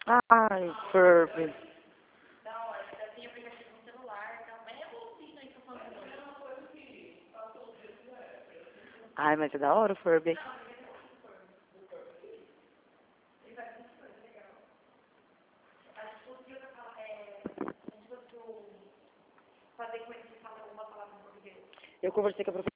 Ai, Furby. Tem aplicativo no celular e tal. Mas é bonzinho aí que eu falo de novo. Ai, mas é da hora o Furby. Eu conversei com a professora.